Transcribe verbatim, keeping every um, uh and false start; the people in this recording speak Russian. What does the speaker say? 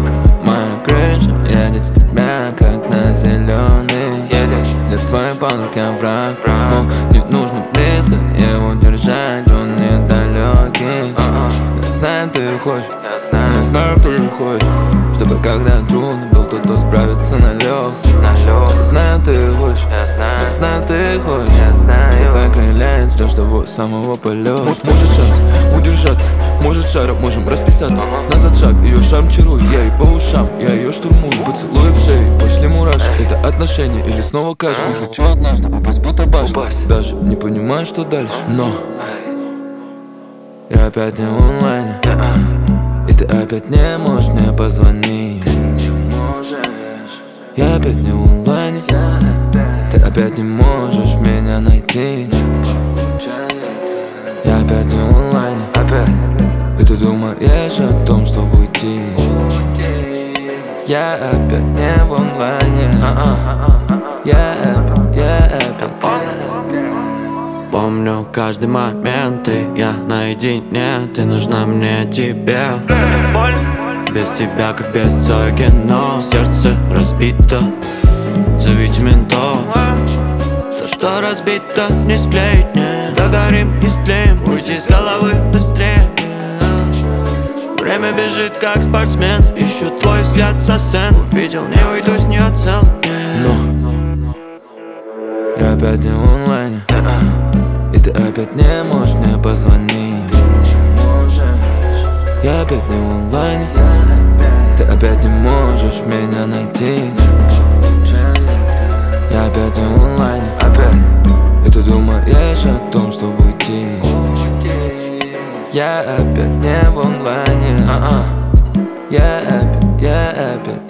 Моя крыша едет с тебя, как на зеленый. Для твоей подруги враг, но не нужно близко его держать, он недалекий. Я знаю, ты хочешь, я знаю, ты хочешь, чтобы когда трудно был кто-то справиться на лёг. Я знаю, ты хочешь, я знаю, ты хочешь. Твоя крылья ждёшь того самого полета. Может шанс удержаться, может шаром можем расписаться. Назад шаг, ее шарм чарует, я ей по ушам, я ее штурмую, поцелуй в шею, пошли мурашки. Это отношения или снова кажется? Хочу однажды упасть, будто башня, даже не понимаю, что дальше. Но я опять не в онлайне, и ты опять не можешь мне позвонить. Я опять не в онлайне, ты опять не можешь меня найти. Я опять не в онлайне, и ты думаешь о том, чтобы уйти. Я опять не в онлайне, я опять, я опять. Помню каждый момент, и я наедине, ты нужна мне тебе. Без тебя, как без кино, сердце разбито. Зовите ментов. То, что разбито, не склеить, не догорим и стлеем, уйти с головы быстрее. Время бежит, как спортсмен, ищу твой взгляд со сцены. Увидел, не уйду с нее цел. Но я опять не в онлайне, и ты опять не можешь мне позвонить. Я опять не в онлайне, ты опять не можешь меня найти. Я опять не в онлайне, и ты думаешь о том, чтобы уйти. Я опять не в онлайне, я опять, я опять.